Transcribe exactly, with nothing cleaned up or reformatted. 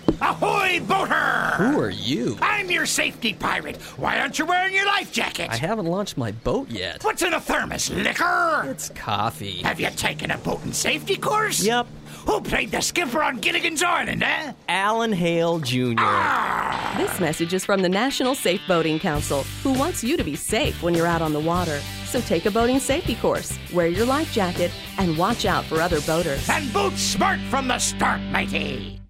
Ahoy, boater! Who are you? I'm your safety pirate. Why aren't you wearing your life jacket? I haven't launched my boat yet. What's in a thermos, liquor? It's coffee. Have you taken a boat and safety course? Yep. Who played the skipper on Gilligan's Island, eh? Alan Hale Junior Ah! This message is from the National Safe Boating Council, who wants you to be safe when you're out on the water. So take a boating safety course, wear your life jacket, and watch out for other boaters. And boat smart from the start, matey.